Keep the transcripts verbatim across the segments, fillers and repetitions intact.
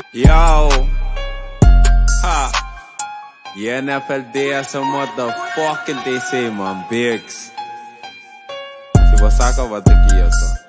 Yo, ha, e N F L D essa motherfucking D C, man, Biggs. Se você acaba daqui, eu só.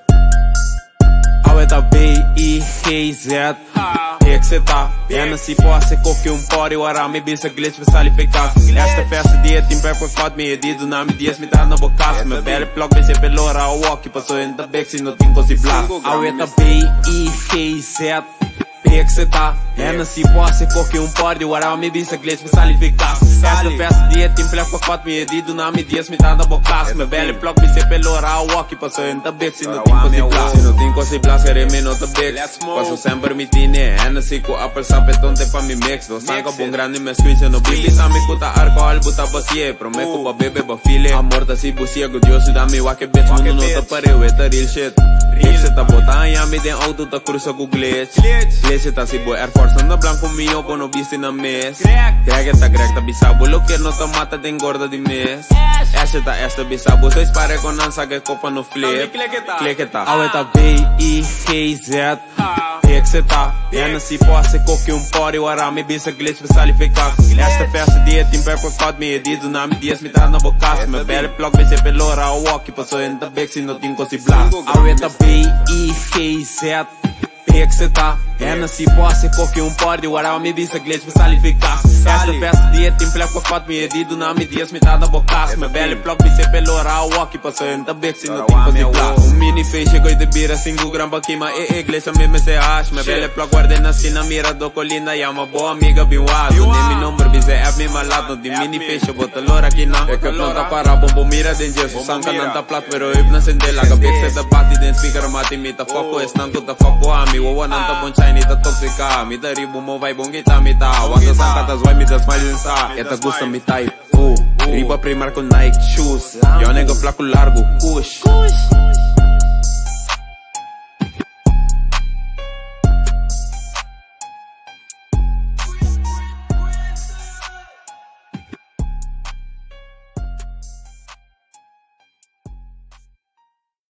Aweta B I G Z, P X tá. Ena se posse qualquer um pode orar, me bisa glitch vai sair ficar. Esta festa dia tem pé por foto, me edido na me dias me tá na boca. Me pele plug me se pelora o walk, passou em da Biggs e não tem coisa blá. Aweta B I G Z. P X tá, ena se posse qualquer um pode orar, me bisa glitch vai sair ficar. Esta festa dia tem pé por foto, me edido na me dias me tá na boca. Me pele plug me se pelora o walk, passou em da Biggs e não tem coisa blá. Se não tem coisa blá, serei me nota Biggs. Passo sempre me tine, ena se com apple sapetão tem pra me mix. Não sangue bom grande me squeeze no bibi, sa me cuta alcohol, buta bacie. Prometo pra bebê, pra filha, amor tá se buciego, Deus dá me wake bitch, mundo não tá pareu, é tá real shit. Pix tá botanha, me den auto tá cruza com glitch. Glitch tá se boa Air Force, anda branco meu, quando viste na mes. Greg tá greg tá bisabo, lo que não tá mata, tem gorda de mês. Esta tá esta bisabo, dois pare com nansa que copa no flip. Clique tá, aweta B I G Z. Pix tá, ena se posse qualquer um pode orar, me bisa glitch vai sair ficar. Esta festa dia tem pé por foto, me edido na me dias me tá na boca. Me pele plug me se pelora o walk, passou em da Biggs e não tem coisa blá. Aweta B I G Z. P X tá, ena se posse qualquer um pode orar, me bisa glitch vai sair ficar. Esta festa dia tem pé por foto, me edido na me dias me tá na boca. Me pele plug me se pelora o walk, passou em da Biggs e não tem coisa blá. Um mini peixe coi de bira, cinco gramas queima e igreja me me se acha. Me pele plug guarda na esquina, mira do colina, e uma boa amiga bem wazo. Nem me número, bize é me malado, de mini peixe, bota lora aqui na. É que planta para bombo, mira den Jesus, sanka não tá plato, pero eu não sente lá. Biggs é da bate, den speaker, mate, me tá foco, estanco tá foco, ami. Wawa não tá bom chai, tá toxica, me dá ribo, mo vai bom guita, me tá. Wanda sanka tá zoai, me dá smile inside. Eta gusta me type, oh. Riba primar com Nike shoes, yo nega flaco largo, kush.